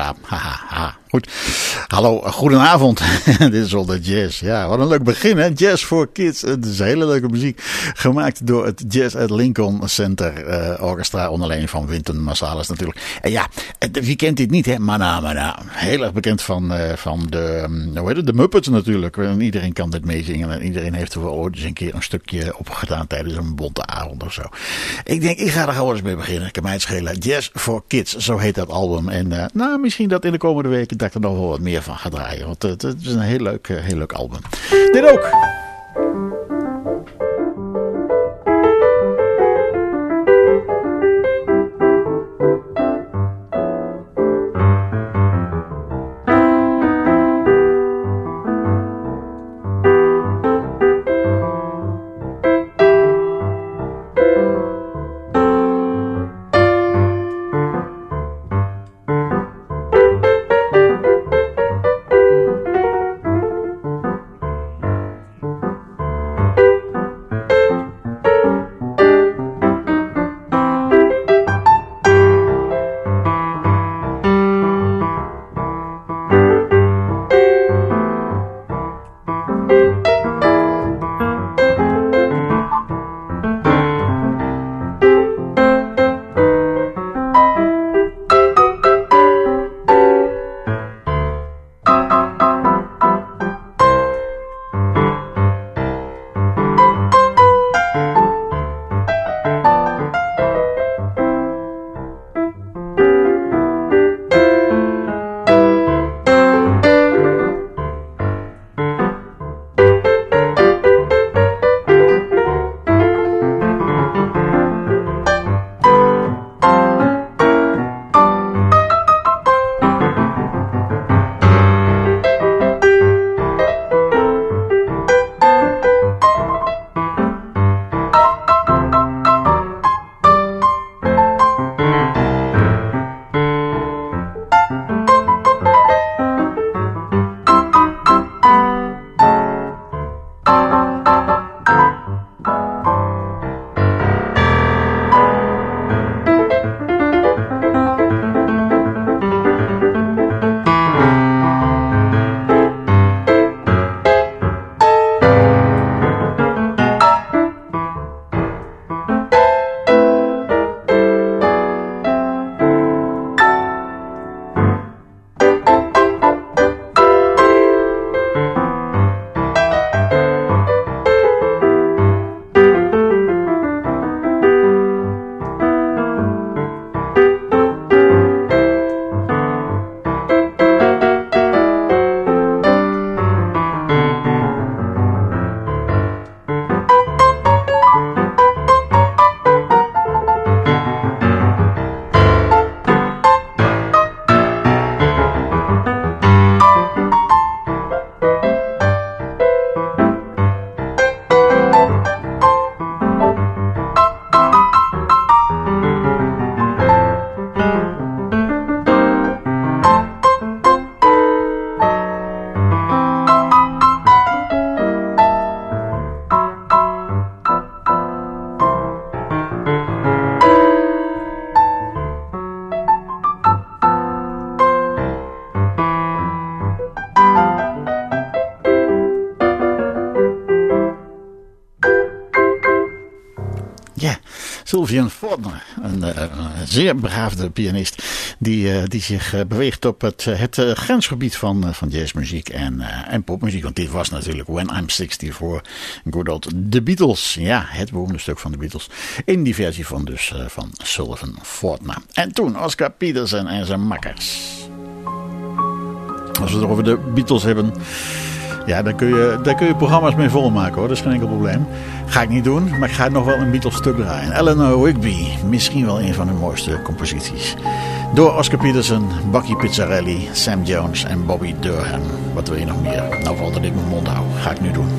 Ja, haha. Goed. Hallo, goedenavond. Dit is al de jazz. Ja, wat een leuk begin, hè? Jazz for Kids. Het is hele leuke muziek. Gemaakt door het Jazz at Lincoln Center Orchestra. Onder leiding van Wynton Marsalis natuurlijk. En ja, wie kent dit niet, hè? Mana. Heel erg bekend van de Muppets natuurlijk. En iedereen kan dit meezingen. En iedereen heeft er wel ooit eens een keer een stukje opgedaan tijdens een bonte avond of zo. Ik denk, ik ga er gewoon eens mee beginnen. Ik kan mij het schelen. Jazz for Kids, zo heet dat album. En misschien dat in de komende weken dat ik er nog wel wat meer van ga draaien. Want het is een heel leuk album. Dit ook. Sylvian Fortner, een zeer begaafde pianist die zich beweegt op het grensgebied van jazzmuziek en popmuziek. Want dit was natuurlijk When I'm 64, good old The Beatles. Ja, het beroemde stuk van de Beatles. In die versie van Sylvian Fortner. En toen Oscar Peterson en zijn makkers. Als we het over de Beatles hebben, ja, daar kun je programma's mee volmaken hoor, dat is geen enkel probleem. Ga ik niet doen, maar ik ga nog wel een Beatles stuk draaien. Eleanor Rigby, misschien wel een van hun mooiste composities. Door Oscar Peterson, Bucky Pizzarelli, Sam Jones en Bobby Durham. Wat wil je nog meer? Nou, vooral dat ik mijn mond hou. Ga ik nu doen.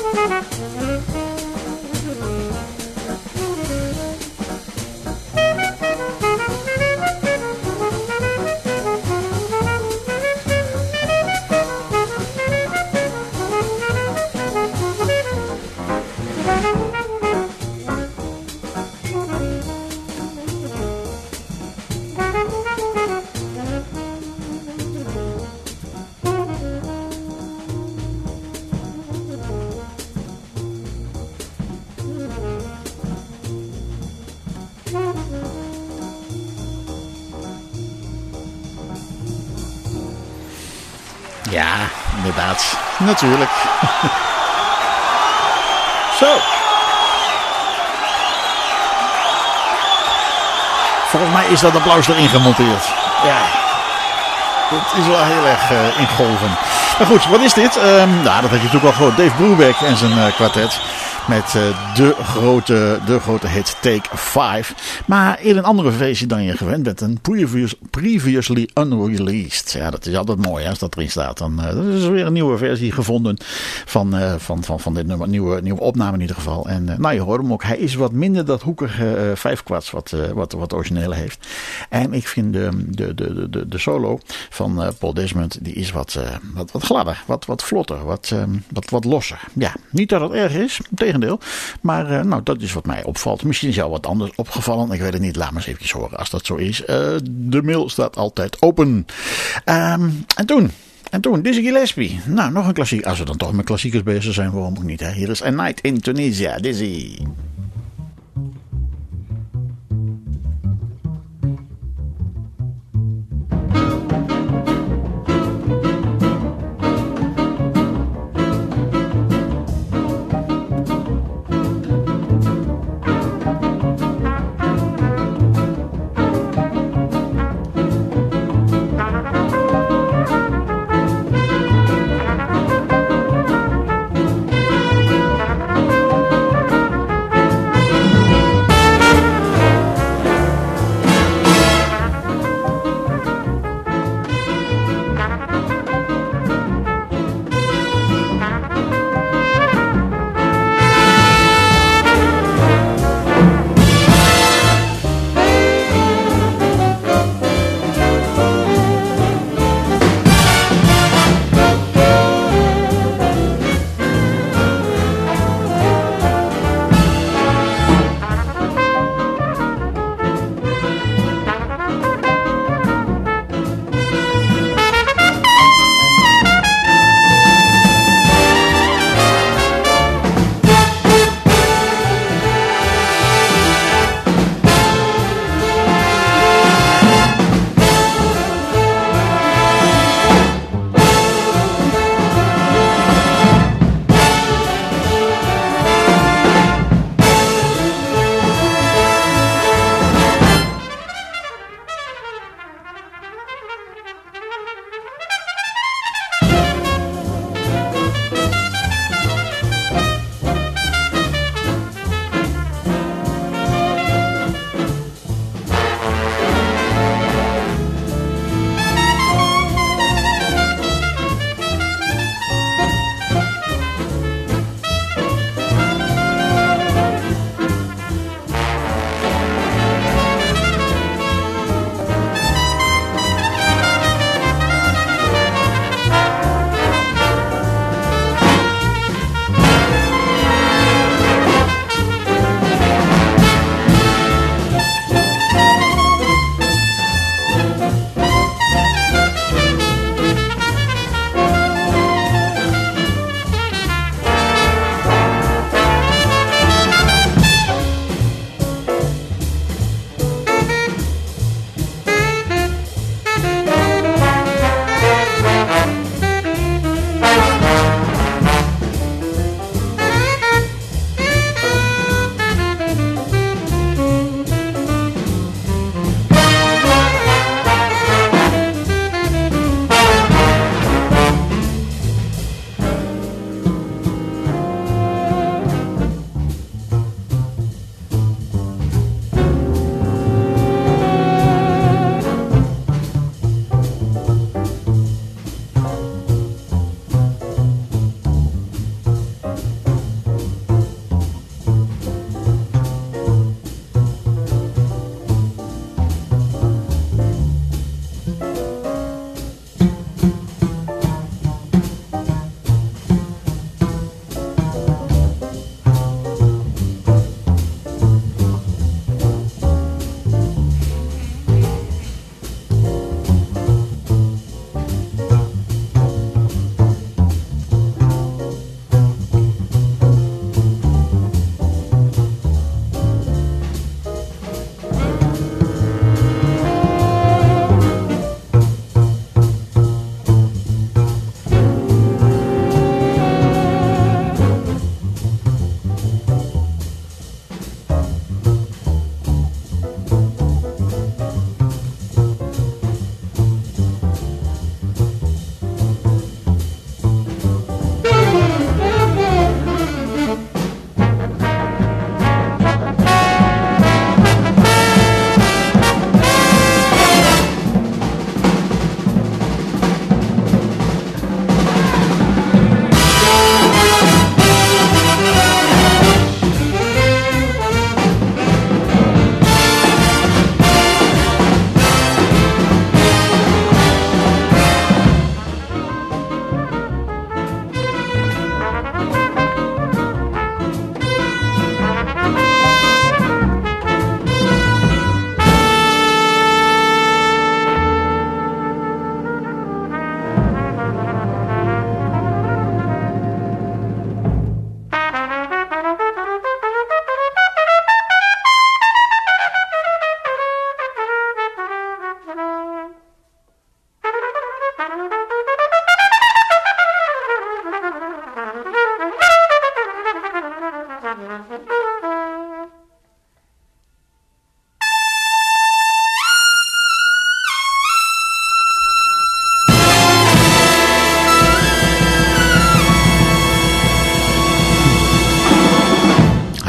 Ja, inderdaad. Natuurlijk. Zo. Volgens mij is dat applaus erin gemonteerd. Ja. Het is wel heel erg in golven. Maar goed, wat is dit? Nou, dat heb je natuurlijk al gehoord. Dave Brubeck en zijn kwartet. Met de grote hit Take 5. Maar in een andere versie dan je gewend bent. Een previously unreleased. Ja, dat is altijd mooi als dat erin staat. Dan is er weer een nieuwe versie gevonden van dit nummer. Nieuwe opname in ieder geval. En nou, je hoort hem ook. Hij is wat minder dat hoekige 5-kwarts wat originele heeft. En ik vind de solo van Paul Desmond, die is wat gladder. Wat vlotter. Wat losser. Ja, niet dat het erg is. Tegendeel. Maar nou, dat is wat mij opvalt. Misschien is jou wat anders opgevallen. Ik weet het niet. Laat maar eens even horen als dat zo is. De mail staat altijd open. En toen, Dizzy Gillespie. Nou, nog een klassiek. Als we dan toch met klassiekers bezig zijn, waarom ook niet. Hè? Hier is A Night in Tunisia. Dizzy.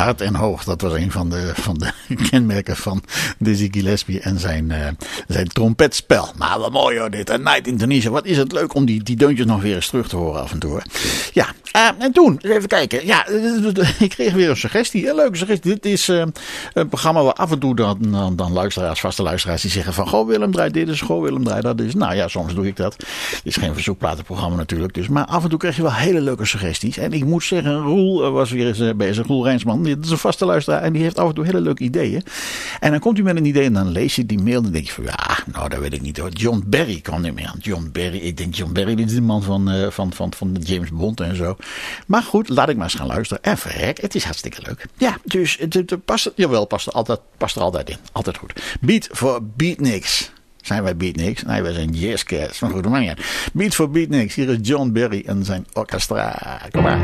hard en hoog. Dat was een van de kenmerken van Dizzy Gillespie en zijn trompetspel. Maar wat mooi hoor dit. A Night in Tunisia. Wat is het leuk om die deuntjes nog weer eens terug te horen af en toe. Hoor. Ja, en toen, even kijken. Ja, ik kreeg weer een suggestie. Een leuke suggestie. Dit is een programma waar af en toe dan luisteraars, vaste luisteraars die zeggen van goh Willem draai dit is, goh Willem draai dat is. Nou ja, soms doe ik dat. Het is geen verzoekplatenprogramma natuurlijk. Dus, maar af en toe krijg je wel hele leuke suggesties. En ik moet zeggen, Roel was weer eens bezig. Roel Rijnsman, dit is een vaste luisteraar en die heeft af en toe hele leuke ideeën. En dan komt hij met een idee en dan lees je die mail en dan denk je van ja, nou dat weet ik niet hoor. John Barry kwam niet meer aan. John Barry, ik denk John Barry, dit is de man van James Bond en zo. Maar goed, laat ik maar eens gaan luisteren. En verrek, het is hartstikke leuk. Ja, dus het past er altijd in. Altijd goed. Beat voor Beatniks. Zijn wij Beatniks? Nee, wij zijn Jazzcats. Maar goed, maar ja. Beat voor Beatniks. Hier is John Barry en zijn orchestra. Kom maar.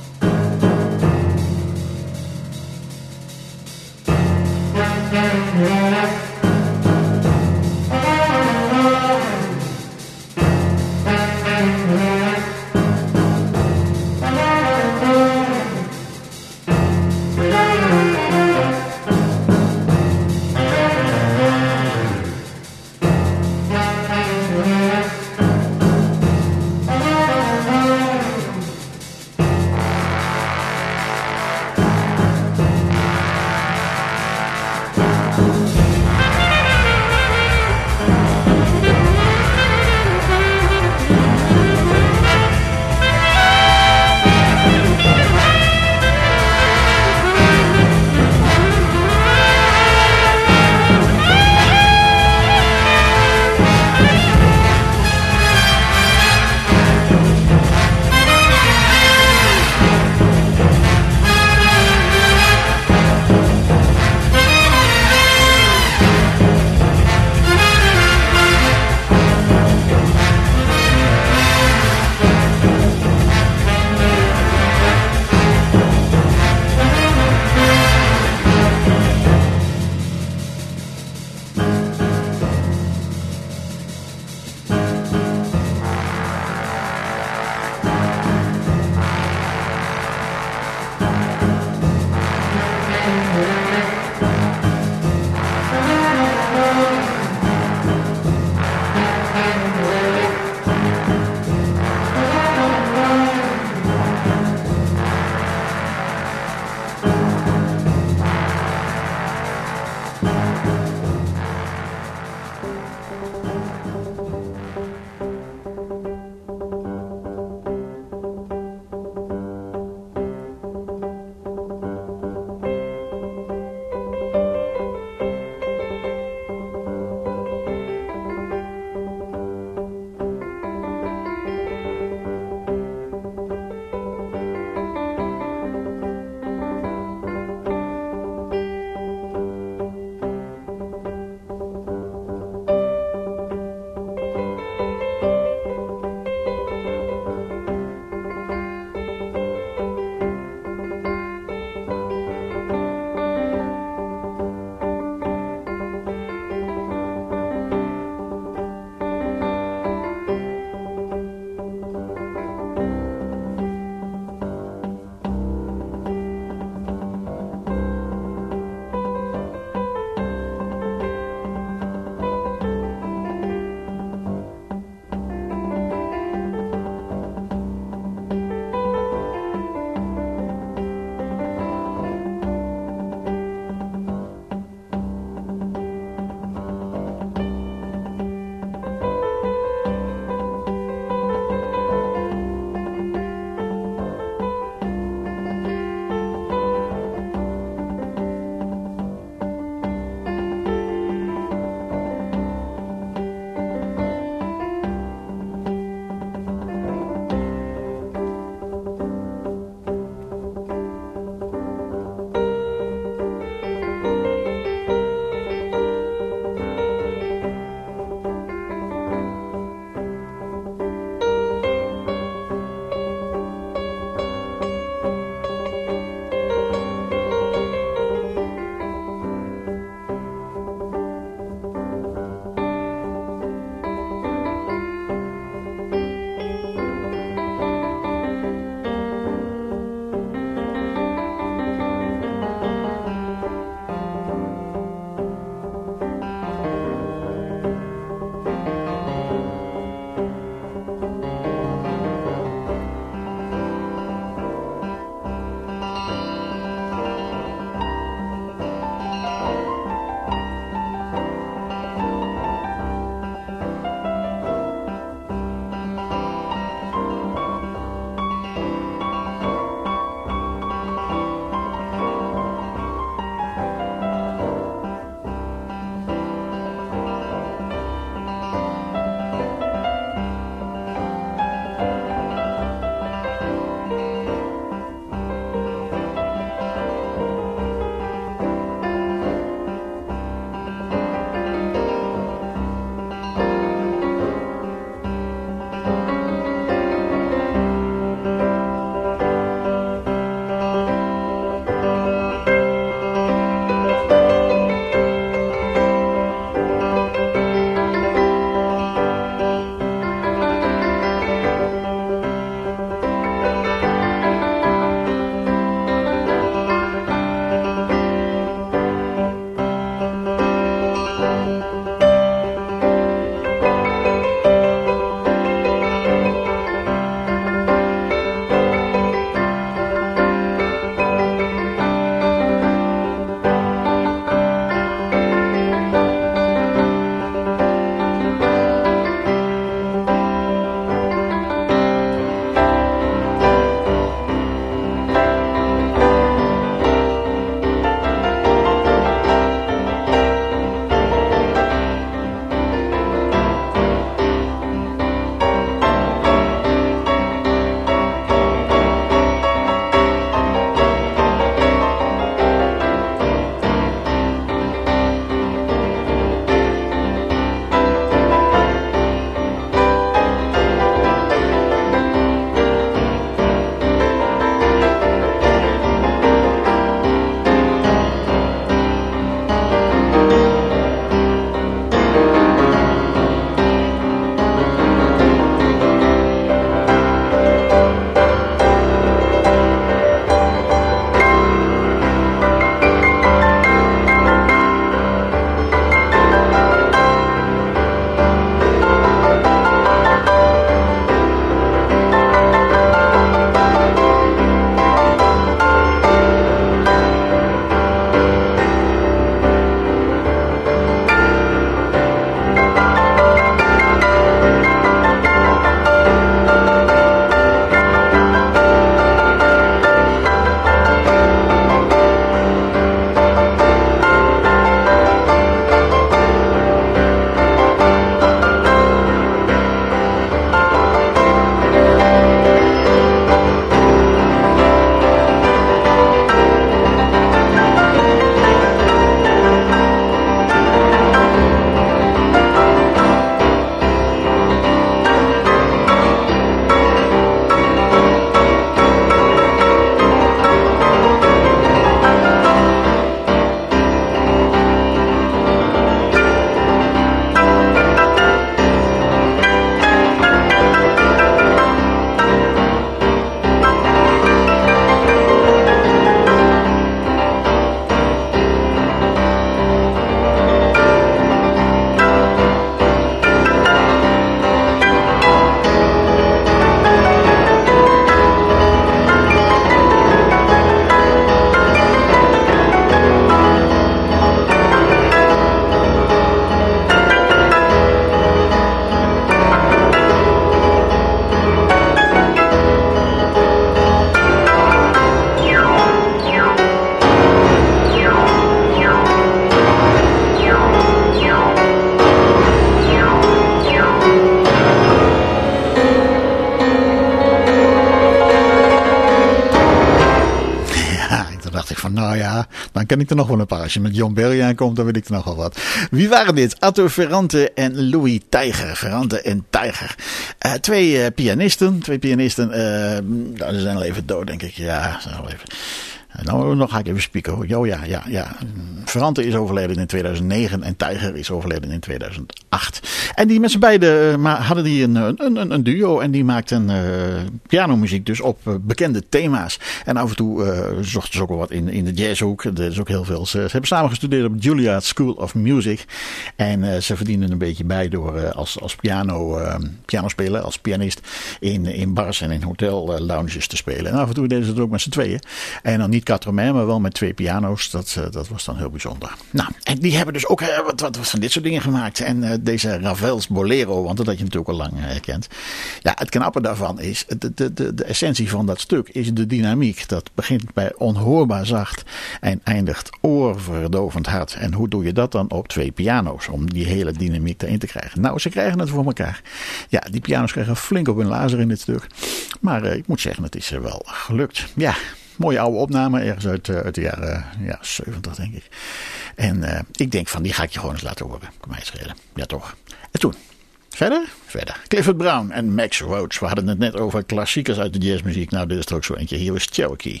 Nou ja, dan ken ik er nog wel een paar. Als je met John Barry aankomt, dan weet ik er nog wel wat. Wie waren dit? Atto Ferrante en Louis Teiger. Ferrante en Teiger. Twee pianisten. Ze zijn al even dood, denk ik. Ja, zijn al even. Nou, nog ga ik even spieken hoor. Oh ja. Ferrante is overleden in 2009 en Teiger is overleden in 2008. En die met z'n beiden hadden die een duo en die maakten pianomuziek dus op bekende thema's. En af en toe zochten ze ook wel wat in de jazzhoek. Er is ook heel veel. Ze hebben samen gestudeerd op Juilliard School of Music. En ze verdienen een beetje bij door als pianospeler, als pianist in bars en in hotel lounges te spelen. En af en toe deden ze het ook met z'n tweeën. En dan niet quatre mains, maar wel met twee piano's. Dat was dan heel bijzonder. Nou, en die hebben dus ook wat van dit soort dingen gemaakt. En deze Ravel's Bolero, want dat had je natuurlijk al lang herkend. Ja, het knappe daarvan is, de essentie van dat stuk is de dynamiek. Dat begint bij onhoorbaar zacht en eindigt oorverdovend hard. En hoe doe je dat dan op twee piano's, om die hele dynamiek erin te krijgen? Nou, ze krijgen het voor elkaar. Ja, die piano's krijgen flink op hun lazer in dit stuk. Maar ik moet zeggen, het is wel gelukt. Ja. Mooie oude opname, ergens uit de jaren 70 denk ik. En ik denk van die ga ik je gewoon eens laten horen. Kom mij schelen. Ja toch. En toen. Verder. Clifford Brown en Max Roach. We hadden het net over klassiekers uit de jazzmuziek. Nou, dit is er ook zo eentje. Hier is Cherokee.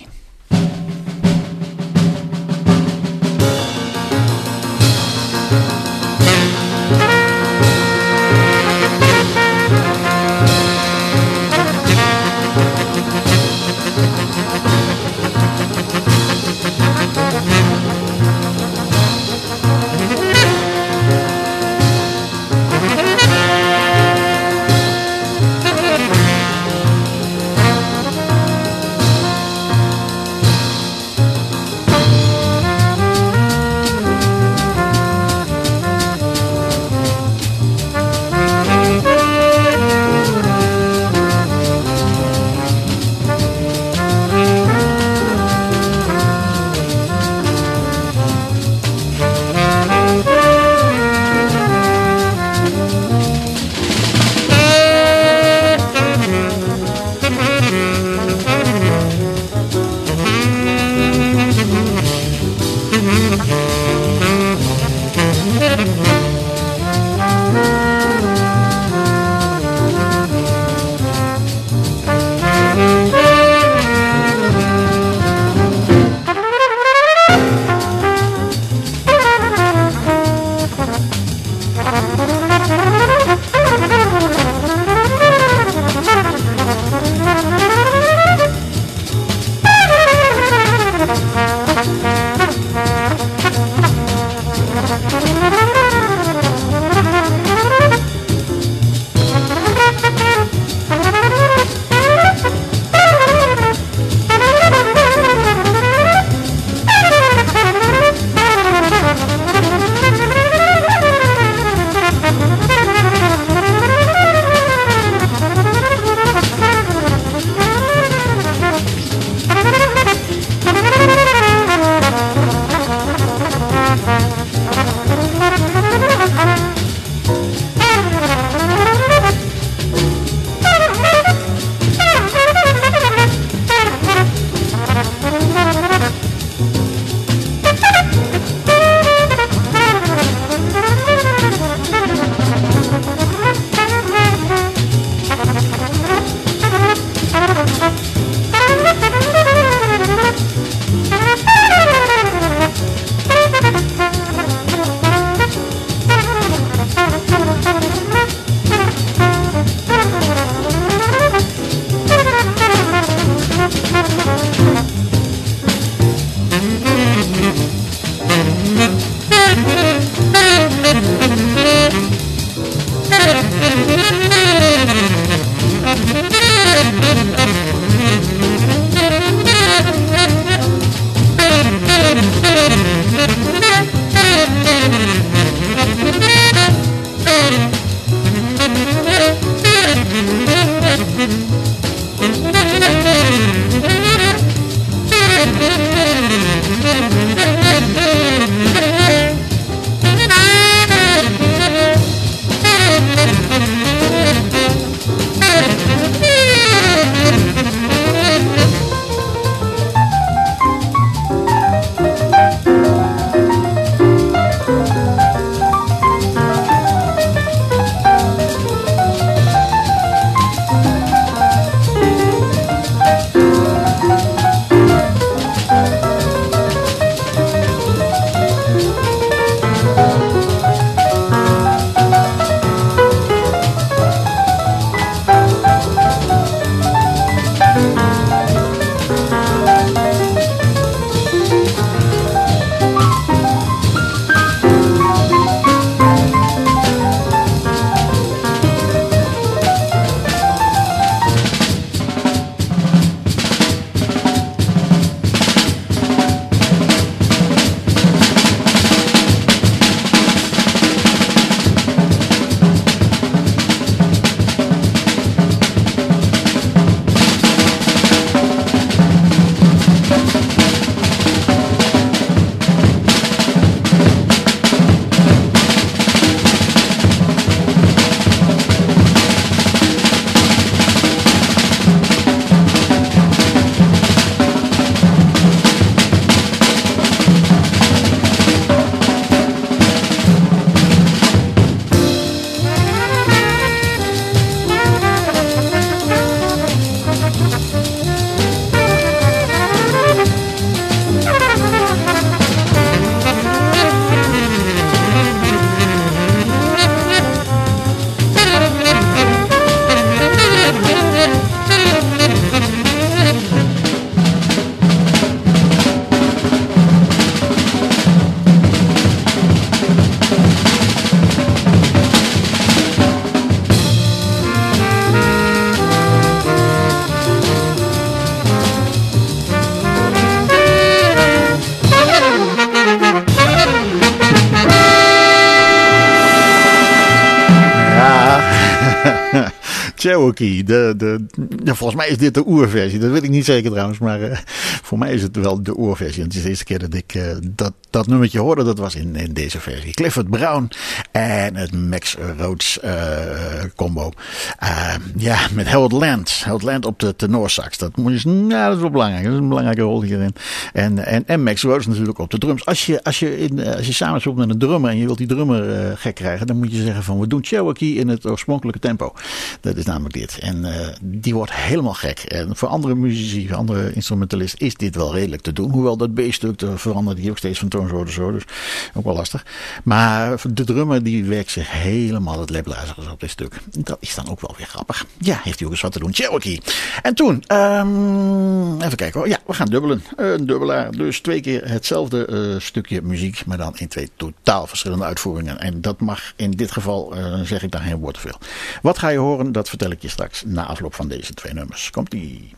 Cherokee. Volgens mij is dit de oerversie. Dat weet ik niet zeker trouwens. Maar voor mij is het wel de oerversie. Het is de eerste keer dat ik dat nummertje hoorde. Dat was in deze versie. Clifford Brown en het Max Rhodes combo. Met Harold Land. Harold Land op de tenorsax. Dat is wel belangrijk. Dat is een belangrijke rol hierin. En Max Rhodes natuurlijk op de drums. Als je samen speelt met een drummer en je wilt die drummer gek krijgen, dan moet je zeggen van we doen Cherokee in het oorspronkelijke tempo. Dat is namelijk dit. En die wordt helemaal gek. En voor andere muzici, voor andere instrumentalisten is dit wel redelijk te doen. Hoewel dat B-stuk verandert hier ook steeds van toon zo. Dus ook wel lastig. Maar de drummer die werkt zich helemaal het leplazers op dit stuk. Dat is dan ook wel weer grappig. Ja, heeft hij ook eens wat te doen. Cherokee. En toen, even kijken hoor. Ja, we gaan dubbelen. Een dubbelaar. Dus 2 keer hetzelfde stukje muziek. Maar dan in 2 totaal verschillende uitvoeringen. En dat mag in dit geval, zeg ik daar geen woord te veel. Wat ga je horen? Dat vertel ik je straks na afloop van deze 2 nummers. Komt-ie.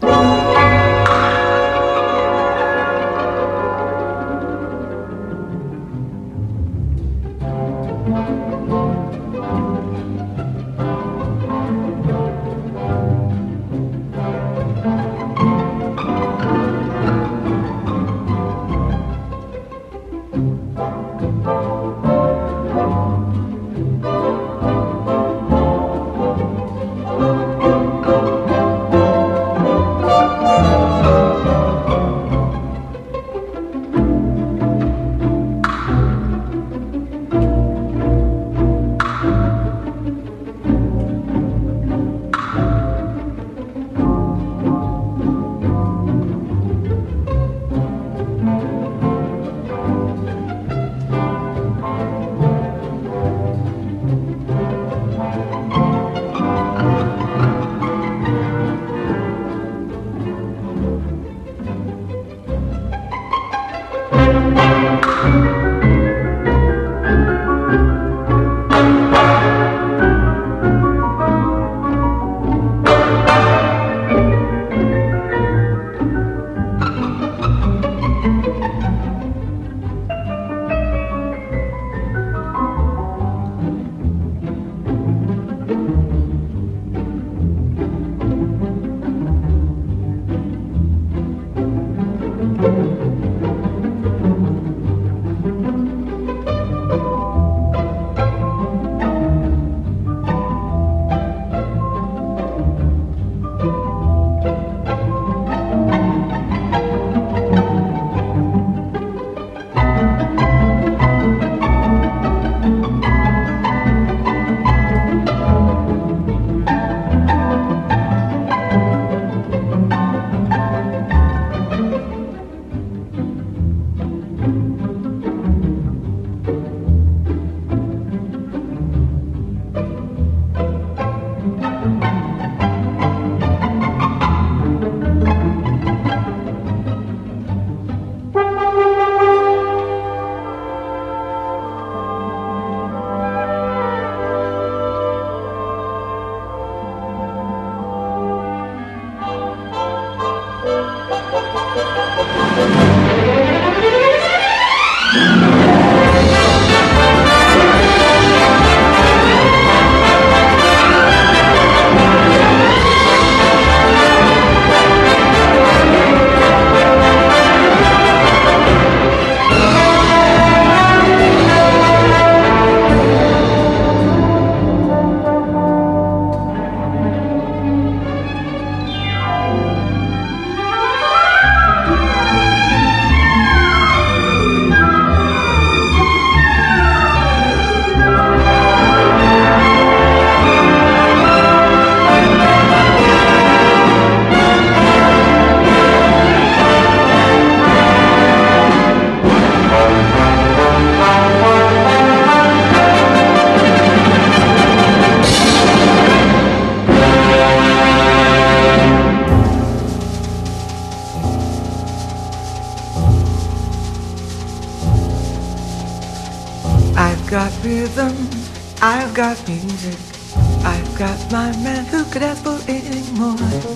got rhythm, I've got music, I've got my man who could ask for any more.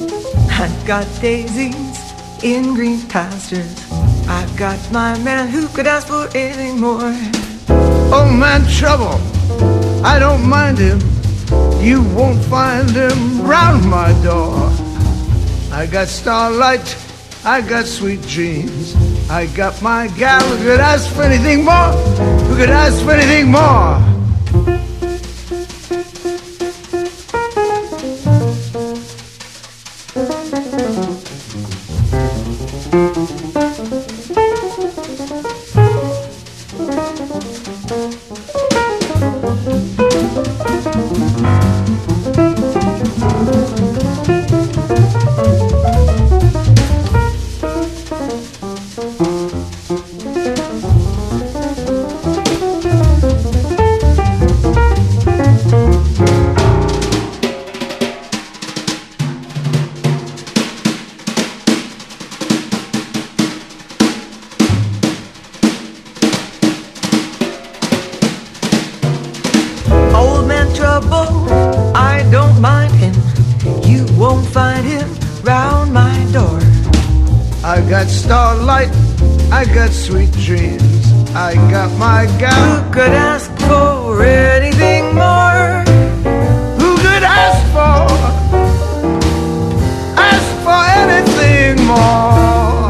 I've got daisies in green pastures, I've got my man who could ask for any more. Oh man, trouble, I don't mind him, You won't find him round my door. I got starlight, I got sweet dreams. I got my gal who could ask for anything more, who could ask for anything more. I got starlight, I got sweet dreams. I got my gal who could ask for anything more. Who could ask for anything more.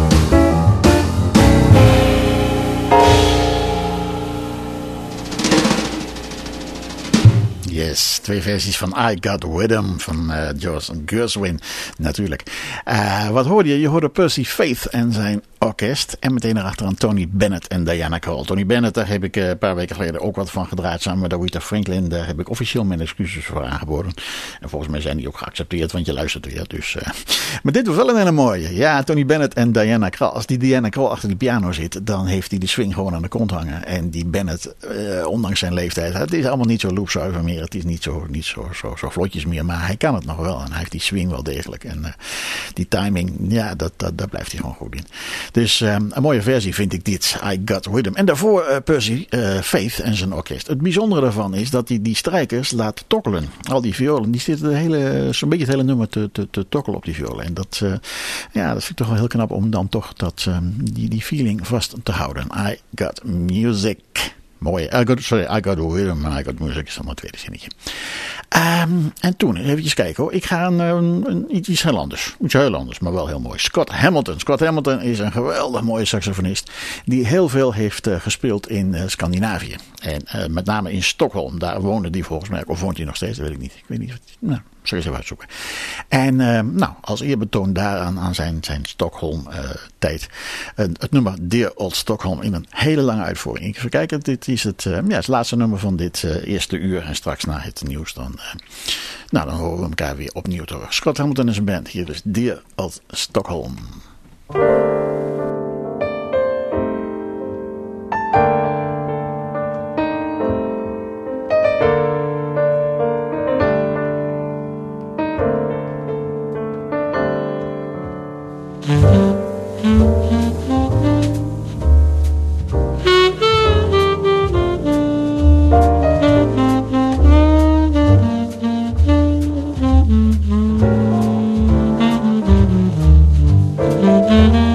Yes, 2 versies van I Got Rhythm van George Gershwin natuurlijk. Wat hoorde je? Je hoorde Percy Faith en zijn orkest. En meteen erachteraan Tony Bennett en Diana Krall. Tony Bennett, daar heb ik een paar weken geleden ook wat van gedraaid samen met Aretha Franklin. Daar heb ik officieel mijn excuses voor aangeboden. En volgens mij zijn die ook geaccepteerd, want je luistert weer. Dus, maar dit was wel een hele mooie. Ja, Tony Bennett en Diana Krall. Als die Diana Krall achter die piano zit, dan heeft hij de swing gewoon aan de kont hangen. En die Bennett, ondanks zijn leeftijd, het is allemaal niet zo loopzuiver meer. Het is niet zo vlotjes meer, maar hij kan het nog wel. En hij heeft die swing wel degelijk. En die timing, ja, daar blijft hij gewoon goed in. Dus een mooie versie vind ik dit, I Got Rhythm. En daarvoor Percy Faith en zijn orkest. Het bijzondere daarvan is dat hij die strijkers laat tokkelen. Al die violen, die zitten zo'n beetje het hele nummer te tokkelen op die violen. En dat vind ik toch wel heel knap om dan toch die feeling vast te houden. I Got Music. Mooi. I got rhythm, maar I got music is dan het tweede zinnetje. En toen, even kijken hoor. Ik ga iets heel anders. Iets heel anders, maar wel heel mooi. Scott Hamilton. Scott Hamilton is een geweldig mooie saxofonist. Die heel veel heeft gespeeld in Scandinavië. En met name in Stockholm. Daar woonde die volgens mij. Of woont hij nog steeds? Dat weet ik niet. Ik weet niet. Nou, zal ik eens even uitzoeken. En als eerbetoon daaraan aan zijn Stockholm tijd. Het nummer Dear Old Stockholm in een hele lange uitvoering. Ik even kijken. Dit is het laatste nummer van dit eerste uur. En straks na het nieuws dan horen we elkaar weer opnieuw terug. Scott Hamilton is een band. Hier dus Dear Old Stockholm. Mm-hmm.